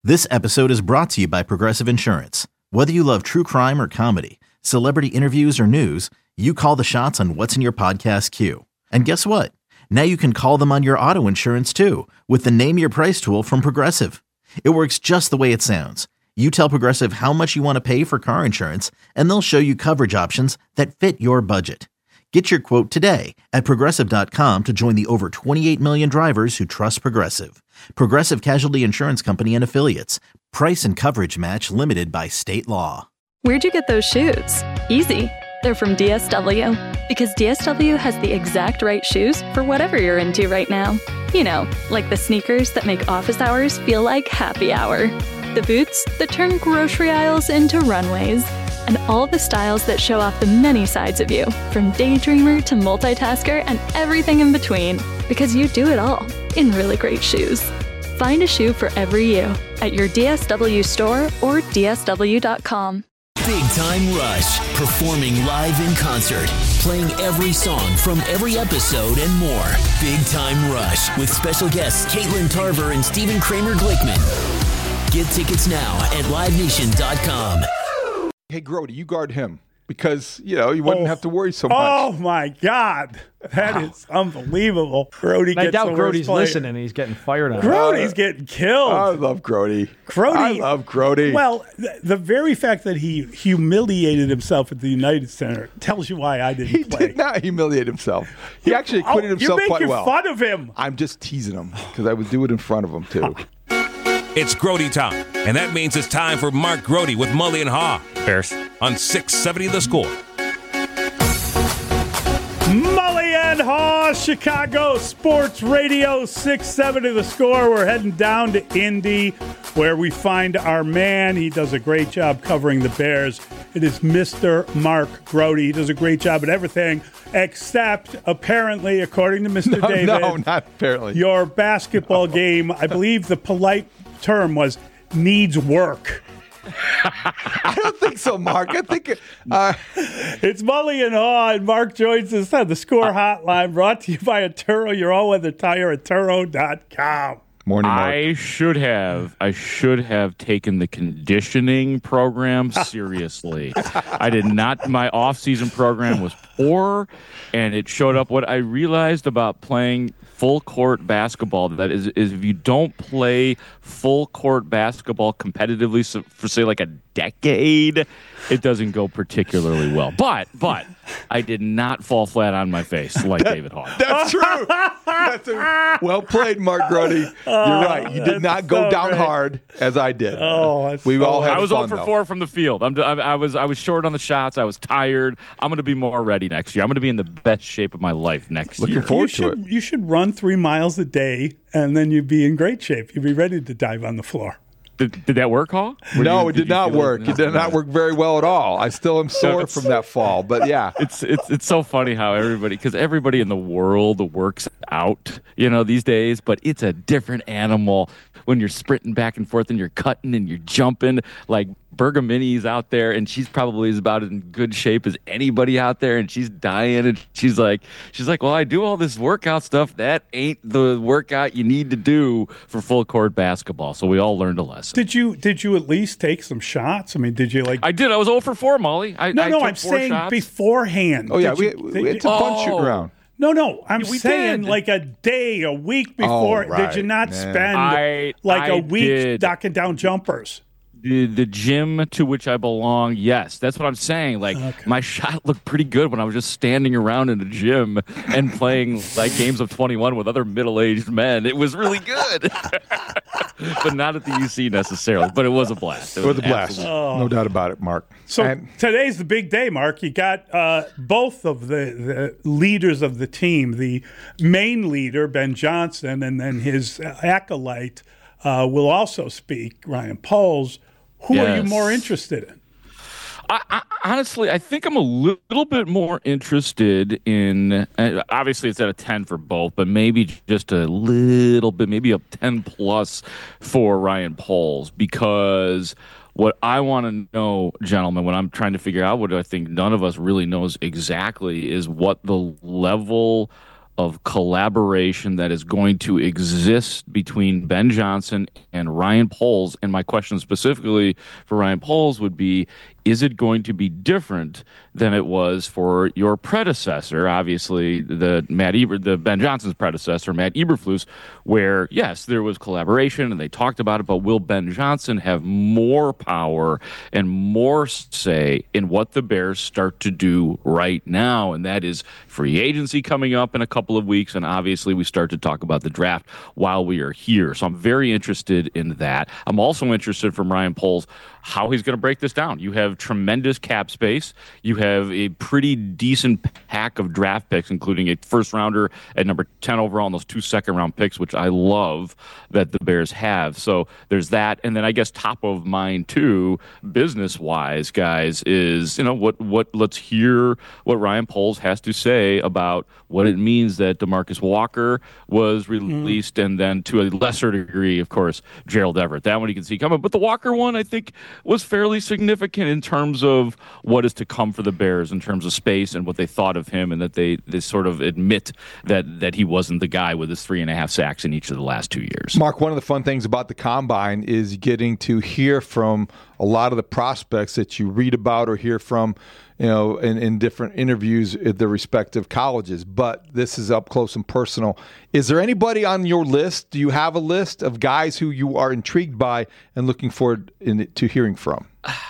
This episode is brought to you by Progressive Insurance. Whether you love true crime or comedy, celebrity interviews or news, you call the shots on what's in your podcast queue. And guess what? Now you can call them on your auto insurance too with the Name Your Price tool from Progressive. It works just the way it sounds. You tell Progressive how much you want to pay for car insurance, and they'll show you coverage options that fit your budget. Get your quote today at Progressive.com to join the over 28 million drivers who trust Progressive. Progressive Casualty Insurance Company and Affiliates. Price and coverage match limited by state law. Where'd you get those shoes? Easy. They're from DSW. Because DSW has the exact right shoes for whatever you're into right now. You know, like the sneakers that make office hours feel like happy hour. The boots that turn grocery aisles into runways. And all the styles that show off the many sides of you, from daydreamer to multitasker and everything in between. Because you do it all in really great shoes. Find a shoe for every you at your DSW store or DSW.com. Big Time Rush, performing live in concert, playing every song from every episode and more. Big Time Rush with special guests Caitlin Tarver and Stephen Kramer Glickman. Get tickets now at livenation.com. Hey, Grody, you guard him because, you wouldn't have to worry so much. Oh, my God. That is unbelievable. Grody gets I doubt the worst Grody's player. listening. He's getting fired on. Grody's getting killed. I love Grody. I love Grody. Well, the very fact that he humiliated himself at the United Center tells you why I didn't He play. did not humiliate himself. He actually acquitted himself quite well. You're making fun of him. I'm just teasing him because I would do it in front of him, too. It's Grody time, and that means it's time for Mark Grody with Mully and Haw. Bears on 670 The Score. Mully and Haw, Chicago Sports Radio 670 The Score. We're heading down to Indy where we find our man. He does a great job covering the Bears. It is Mr. Mark Grody. He does a great job at everything except, apparently, according to Mr. David. No, not apparently. Your basketball game, I believe the polite term was needs work. I don't think so, Mark. I think it's Mully and Haw, and Mark joins us on the Score Hotline, brought to you by Atturo, your all-weather tire at Atturo.com. Morning, Mark. I should have taken the conditioning program seriously. I did not. My off-season program was poor, and it showed up. What I realized about playing full court basketball that is if you don't play full court basketball competitively for say like a decade, it doesn't go particularly well. But I did not fall flat on my face like David Haw. That's true. Well played, Mark Grody. You're right. You did not go down hard as I did. We all had I was fun, 0 for 4 from the field. I was short on the shots. I was tired. I'm going to be more ready next year. I'm going to be in the best shape of my life next year. Looking forward to it. You should run 3 miles a day, and then you'd be in great shape. You'd be ready to dive on the floor. Did that work, Haw? No, it did not work. It did not work very well at all. I still am sore from that fall, but yeah. It's so funny how everybody in the world works out, these days, but it's a different animal when you're sprinting back and forth and you're cutting and you're jumping. Like Bergamini's out there, and she's probably as about in good shape as anybody out there, and she's dying, and she's like, well, I do all this workout stuff. That ain't the workout you need to do for full court basketball. So we all learned a lesson. Did you at least take some shots? I mean, did you I did. I was 0 for 4, Molly. I'm saying shots beforehand. Oh yeah, it's a fun shoot around. No, I'm saying did. like a week before. Oh, right, did you not man. spend a week knocking down jumpers? The gym to which I belong, yes. That's what I'm saying. My shot looked pretty good when I was just standing around in the gym and playing games of 21 with other middle-aged men. It was really good. But not at the UC necessarily. But it was a blast. It was a blast. No doubt about it, Mark. So today's the big day, Mark. You got both of the leaders of the team, the main leader, Ben Johnson, and then his acolyte will also speak, Ryan Poles. Who are you more interested in? I honestly, I think I'm a little bit more interested in, obviously it's at a 10 for both, but maybe just a little bit, maybe a 10 plus for Ryan Poles, because what I want to know, gentlemen, when I'm trying to figure out what I think none of us really knows exactly is what the level of collaboration that is going to exist between Ben Johnson and Ryan Poles. And my question specifically for Ryan Poles would be, is it going to be different than it was for your predecessor, obviously the Ben Johnson's predecessor, Matt Eberflus, where, yes, there was collaboration and they talked about it, but will Ben Johnson have more power and more say in what the Bears start to do right now? And that is free agency coming up in a couple of weeks, and obviously we start to talk about the draft while we are here. So I'm very interested in that. I'm also interested from Ryan Poles how he's going to break this down. You have tremendous cap space. You have a pretty decent pack of draft picks, including a first rounder at number 10 overall and those 2 second-round picks, which I love that the Bears have. So there's that. And then I guess top of mind, too, business-wise, guys, is, what let's hear what Ryan Poles has to say about what it means that DeMarcus Walker was released, and then to a lesser degree, of course, Gerald Everett. That one you can see coming. But the Walker one, I think, was fairly significant in terms of what is to come for the Bears in terms of space and what they thought of him, and that they sort of admit that he wasn't the guy with his 3.5 sacks in each of the last 2 years. Mark, one of the fun things about the Combine is getting to hear from a lot of the prospects that you read about or hear from, in different interviews at the respective colleges. But this is up close and personal. Is there anybody on your list? Do you have a list of guys who you are intrigued by and looking forward to hearing from?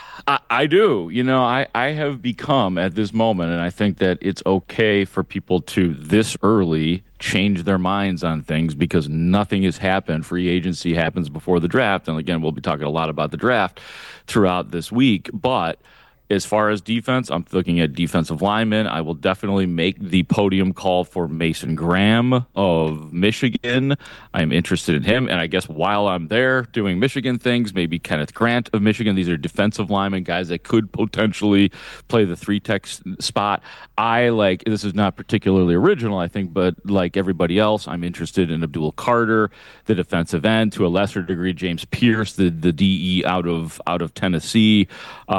I do. I have become at this moment, and I think that it's okay for people to this early change their minds on things because nothing has happened. Free agency happens before the draft. And again, we'll be talking a lot about the draft throughout this week. But as far as defense, I'm looking at defensive linemen. I will definitely make the podium call for Mason Graham of Michigan. I'm interested in him. And I guess while I'm there doing Michigan things, maybe Kenneth Grant of Michigan. These are defensive linemen, guys that could potentially play the 3-tech spot. This is not particularly original, I think, but like everybody else, I'm interested in Abdul Carter, the defensive end, to a lesser degree, James Pierce, the DE out of Tennessee.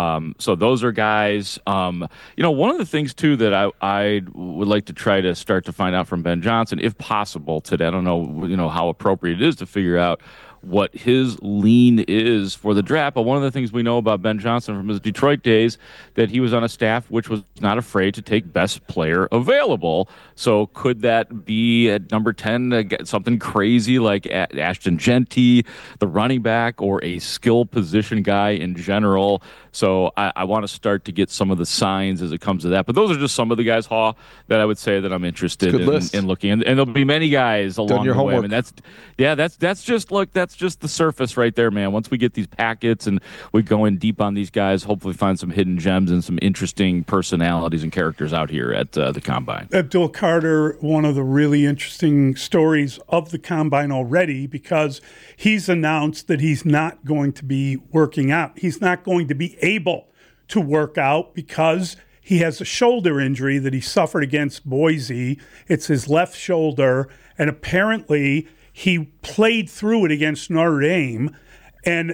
So those are guys. One of the things too that I would like to try to start to find out from Ben Johnson, if possible today. I don't know, how appropriate it is to figure out what his lean is for the draft. But one of the things we know about Ben Johnson from his Detroit days, that he was on a staff which was not afraid to take best player available. So could that be at number 10 something crazy like Ashton Genty, the running back, or a skill position guy in general? So I want to start to get some of the signs as it comes to that. But those are just some of the guys, Haw, that I would say that I'm interested in looking. And there'll be many guys along the way. I mean, that's just the surface right there, man. Once we get these packets and we go in deep on these guys, hopefully find some hidden gems and some interesting personalities and characters out here at the Combine. Abdul Carter, one of the really interesting stories of the Combine already, because he's announced that he's not going to be working out. He's not going to be able to work out because he has a shoulder injury that he suffered against Boise. It's his left shoulder, and apparently he played through it against Notre Dame, and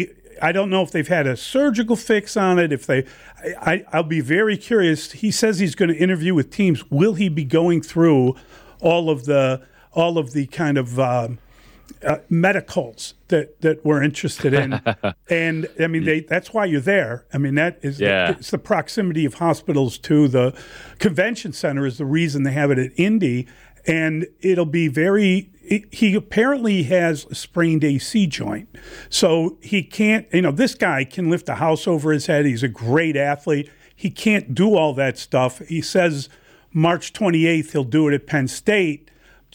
I don't know if they've had a surgical fix on it. I'll be very curious. He says he's going to interview with teams. Will he be going through all of the kind of medicals that we're interested in? And I mean, that's why you're there. I mean, it's the proximity of hospitals to the convention center is the reason they have it at Indy, and it'll be he apparently has a sprained AC joint. So he can't, this guy can lift a house over his head. He's a great athlete. He can't do all that stuff. He says March 28th he'll do it at Penn State.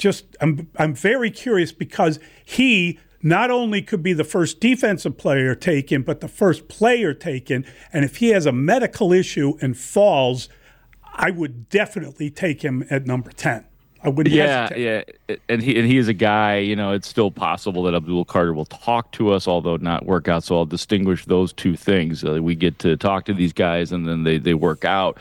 I'm very curious because he not only could be the first defensive player taken, but the first player taken. And if he has a medical issue and falls, I would definitely take him at number 10. I wouldn't hesitate. Yeah, and he is a guy, it's still possible that Abdul Carter will talk to us, although not work out, so I'll distinguish those two things. We get to talk to these guys, and then they work out.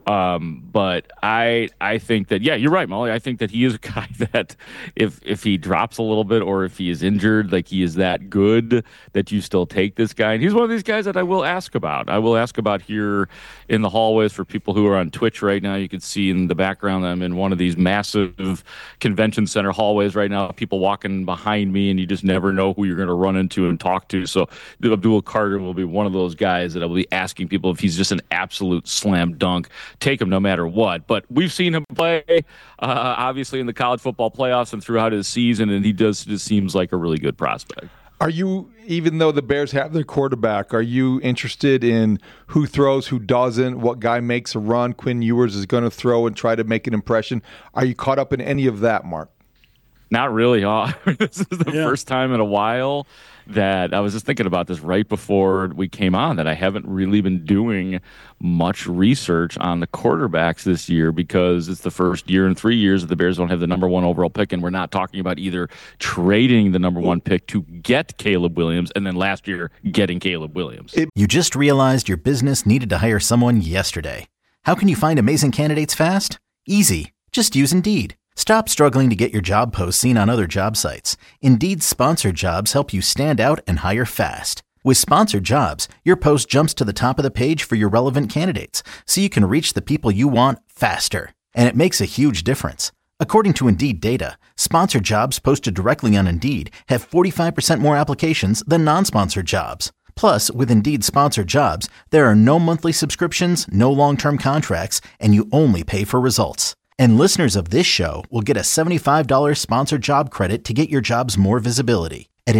But I think that, yeah, you're right, Molly. I think that he is a guy that if he drops a little bit or if he is injured, like he is that good that you still take this guy. And he's one of these guys that I will ask about. I will ask about here in the hallways for people who are on Twitch right now. You can see in the background I'm in one of these massive convention center hallways right now. People walking behind me, and you just never know who you're going to run into and talk to. So Abdul Carter will be one of those guys that I will be asking people if he's just an absolute slam dunk. Take him no matter what. But we've seen him play, obviously, in the college football playoffs and throughout his season, and he just seems like a really good prospect. Are you, even though the Bears have their quarterback, are you interested in who throws, who doesn't, what guy makes a run, Quinn Ewers is going to throw and try to make an impression? Are you caught up in any of that, Mark? Not really. This is the first time in a while that I was just thinking about this right before we came on, that I haven't really been doing much research on the quarterbacks this year because it's the first year in 3 years that the Bears don't have the number one overall pick, and we're not talking about either trading the number one pick to get Caleb Williams and then last year getting Caleb Williams. You just realized your business needed to hire someone yesterday. How can you find amazing candidates fast? Easy. Just use Indeed. Stop struggling to get your job posts seen on other job sites. Indeed's sponsored jobs help you stand out and hire fast. With sponsored jobs, your post jumps to the top of the page for your relevant candidates, so you can reach the people you want faster. And it makes a huge difference. According to Indeed data, sponsored jobs posted directly on Indeed have 45% more applications than non-sponsored jobs. Plus, with Indeed sponsored jobs, there are no monthly subscriptions, no long-term contracts, and you only pay for results. And listeners of this show will get a $75 sponsored job credit to get your jobs more visibility at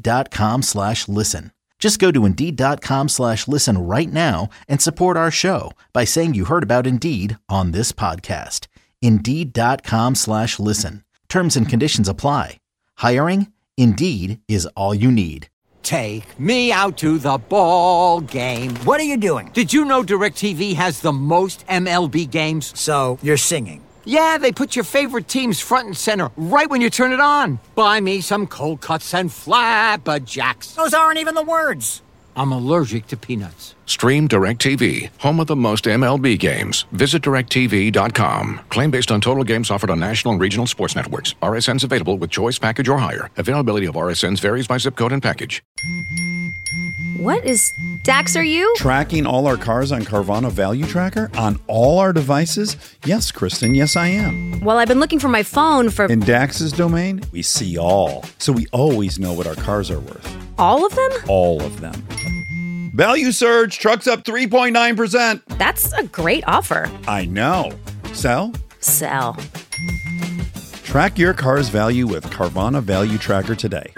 Indeed.com/listen. Just go to Indeed.com/listen right now and support our show by saying you heard about Indeed on this podcast. Indeed.com/listen. Terms and conditions apply. Hiring? Indeed is all you need. Take me out to the ball game. What are you doing? Did you know DirecTV has the most MLB games? So you're singing. Yeah, they put your favorite teams front and center right when you turn it on. Buy me some cold cuts and flapjacks. Those aren't even the words. I'm allergic to peanuts. Stream DirecTV, home of the most MLB games. Visit DirecTV.com. Claim based on total games offered on national and regional sports networks. RSNs available with choice package or higher. Availability of RSNs varies by zip code and package. What is Dax, are you? Tracking all our cars on Carvana Value Tracker on all our devices? Yes, Kristen, yes I am. Well, I've been looking for my phone for... In Dax's domain, we see all. So we always know what our cars are worth. All of them? All of them. Value surge, trucks up 3.9%. That's a great offer. I know. Sell? Sell. Track your car's value with Carvana Value Tracker today.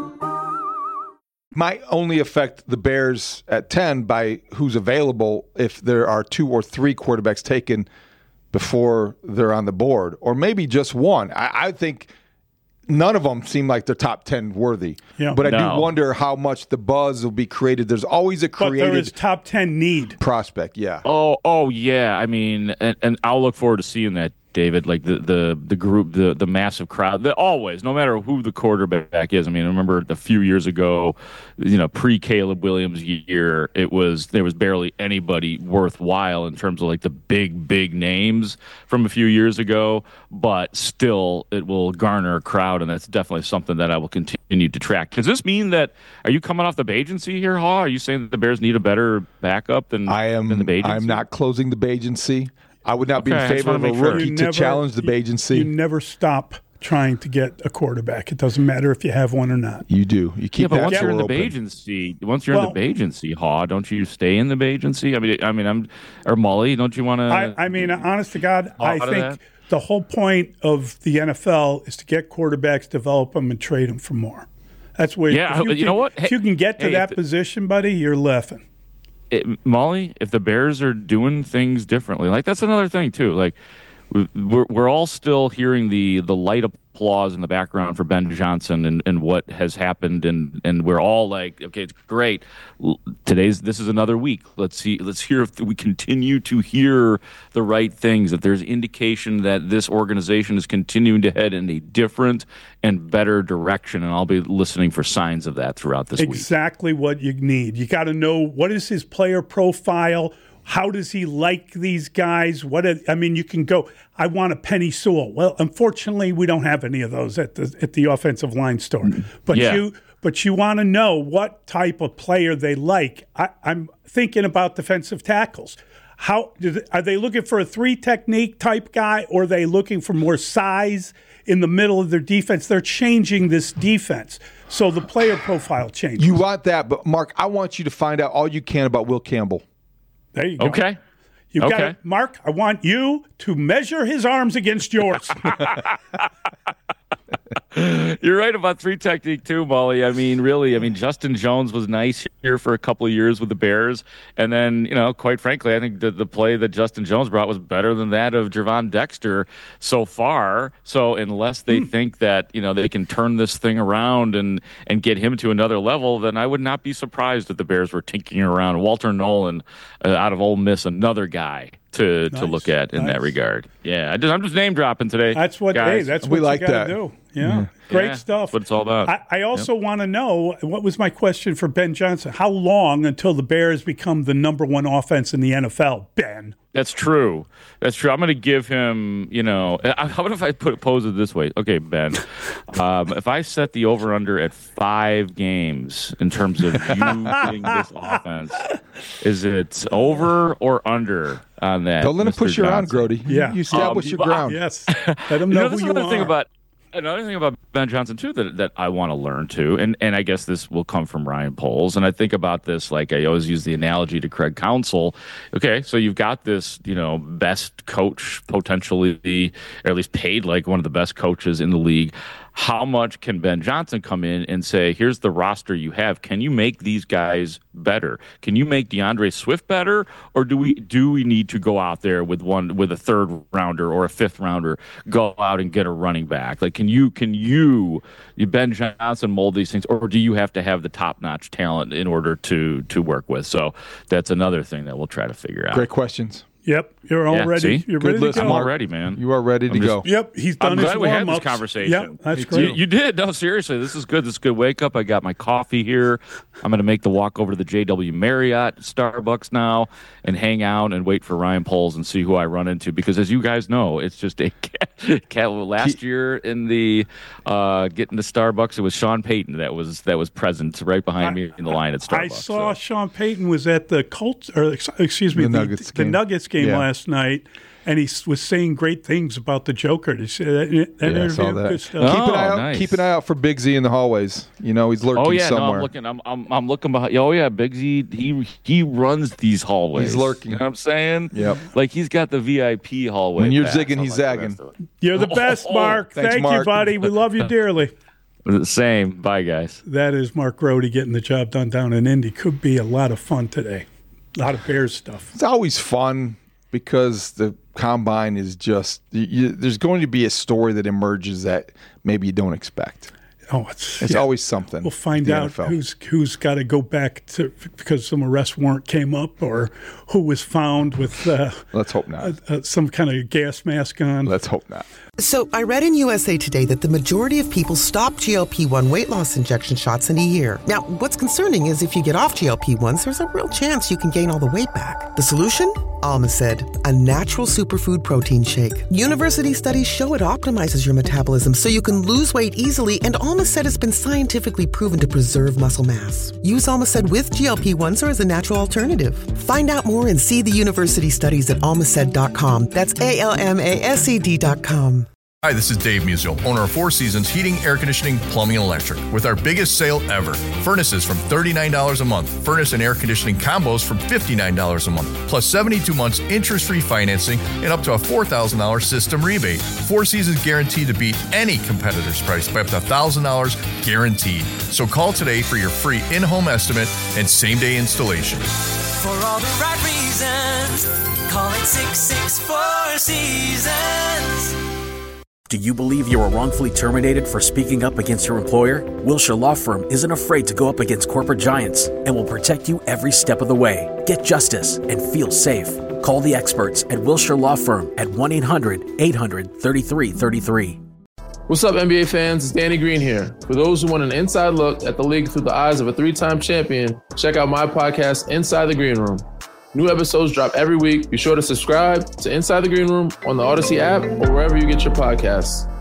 Might only affect the Bears at 10 by who's available if there are 2 or 3 quarterbacks taken before they're on the board, or maybe just one. I think none of them seem like they're top 10 worthy. Yeah. But I do wonder how much the buzz will be created. There's always a created but there is top 10 need prospect. Yeah. Oh yeah. I mean, and I'll look forward to seeing that, David, like the group, the massive crowd, always, no matter who the quarterback is. I mean, I remember a few years ago, pre-Caleb Williams year, there was barely anybody worthwhile in terms of like the big names from a few years ago, but still it will garner a crowd, and that's definitely something that I will continue to track. Does this mean that, are you coming off the Bagency here, Haw? Are you saying that the Bears need a better backup than the Bagency? I'm not closing the Bagency. I would not be in favor of a rookie to challenge the Bagency. You never stop trying to get a quarterback. It doesn't matter if you have one or not. You do. You keep that door open. Once you're in the Bagency, Haw, don't you stay in the Bagency? Or Mully, don't you want to? I mean, honest to God, I think the whole point of the NFL is to get quarterbacks, develop them, and trade them for more. That's where. Yeah, you know what? If you can get to that position, buddy, you're laughing. Molly, if the Bears are doing things differently, like that's another thing too. Like we're all still hearing the light applause in the background for Ben Johnson and what has happened, and we're all like, okay, it's great. This is another week. Let's hear if we continue to hear the right things. If there's indication that this organization is continuing to head in a different and better direction, and I'll be listening for signs of that throughout this week. Exactly what you need. You got to know what is his player profile. How does he like these guys? You can go, I want a Penny Sewell. Well, unfortunately, we don't have any of those at the offensive line store. But you want to know what type of player they like. I'm thinking about defensive tackles. Are they looking for a 3-technique type guy, or are they looking for more size in the middle of their defense? They're changing this defense, so the player profile changes. You want that, but Mark, I want you to find out all you can about Will Campbell. There you go. Okay. Got it. Mark, I want you to measure his arms against yours. You're right about 3-technique too, Molly. Really, Justin Jones was nice here for a couple of years with the Bears. And then, quite frankly, I think the play that Justin Jones brought was better than that of Gervon Dexter so far. So unless they think that, they can turn this thing around and get him to another level, then I would not be surprised if the Bears were tinkering around. Walter Nolan out of Ole Miss, another guy to look at in that regard. Yeah, I'm just name dropping today. That's what that's what you got to do. Yeah, great stuff. That's what it's all about. I also want to know, what was my question for Ben Johnson? How long until the Bears become the number one offense in the NFL, Ben? That's true. I'm going to give him, how about if I pose it this way? Okay, Ben, if I set the over-under at 5 games in terms of you getting this offense, is it over or under on that? Don't let him push you around, Grody. Yeah. You establish your ground. Yes. Let him know who you are. Another thing about Ben Johnson, too, that I want to learn, too, and I guess this will come from Ryan Poles, and I think about this, like I always use the analogy to Craig Counsell. Okay, so you've got this, best coach, potentially, or at least paid like one of the best coaches in the league. How much can Ben Johnson come in and say, here's the roster you have. Can you make these guys better? Can you make DeAndre Swift better? Or do we need to go out there with a third rounder or a fifth rounder, go out and get a running back? Like, can you Ben Johnson mold these things, or do you have to have the top-notch talent in order to work with? So that's another thing that we'll try to figure out. Great questions. Yep, you're all ready. You're ready to go. I'm all ready, man. You are ready to go. Yep, he's done his warm-ups. I'm glad we had this conversation. Yep, that's great. You did. No, seriously, this is good. This is a good wake-up. I got my coffee here. I'm going to make the walk over to the JW Marriott Starbucks now and hang out and wait for Ryan Poles and see who I run into. Because as you guys know, it's just a cat. Last year in the getting to Starbucks, it was Sean Payton that was present right behind me in the line at Starbucks. I saw Sean Payton was at the the Nuggets game last night, and he was saying great things about the Joker. He said I saw that. Good stuff. Keep an eye out for Big Z in the hallways. He's lurking somewhere. No, I'm looking behind. Oh yeah, Big Z. He runs these hallways. He's lurking. You know what I'm saying? Yep. Like he's got the VIP hallway. When you're zigging, he's zagging. You're the best, Mark. Thanks, Thank Mark. you, buddy. We love you dearly. Same. Bye, guys. That is Mark Grody getting the job done down in Indy. Could be a lot of fun today. A lot of Bears stuff. It's always fun because the combine is just there's going to be a story that emerges that maybe you don't expect. Oh, it's always something. We'll find out who's got to go back to because some arrest warrant came up, or who was found with let's hope not some kind of gas mask on. Let's hope not. So I read in USA Today that the majority of people stop GLP-1 weight loss injection shots in a year. Now, what's concerning is if you get off GLP-1s, there's a real chance you can gain all the weight back. The solution? Almacid, a natural superfood protein shake. University studies show it optimizes your metabolism so you can lose weight easily, and Almacid has been scientifically proven to preserve muscle mass. Use Almacid with GLP-1s or as a natural alternative. Find out more and see the university studies at almacid.com. That's ALMASED.com. Hi, this is Dave Musial, owner of Four Seasons Heating, Air Conditioning, Plumbing, and Electric. With our biggest sale ever. Furnaces from $39 a month. Furnace and air conditioning combos from $59 a month. Plus 72 months interest-free financing and up to a $4,000 system rebate. Four Seasons guaranteed to beat any competitor's price by up to $1,000 guaranteed. So call today for your free in-home estimate and same-day installation. For all the right reasons, call it 664 Seasons. Do you believe you were wrongfully terminated for speaking up against your employer? Wilshire Law Firm isn't afraid to go up against corporate giants and will protect you every step of the way. Get justice and feel safe. Call the experts at Wilshire Law Firm at 1-800-800-3333. What's up, NBA fans? It's Danny Green here. For those who want an inside look at the league through the eyes of a three-time champion, check out my podcast, Inside the Green Room. New episodes drop every week. Be sure to subscribe to Inside the Green Room on the Odyssey app or wherever you get your podcasts.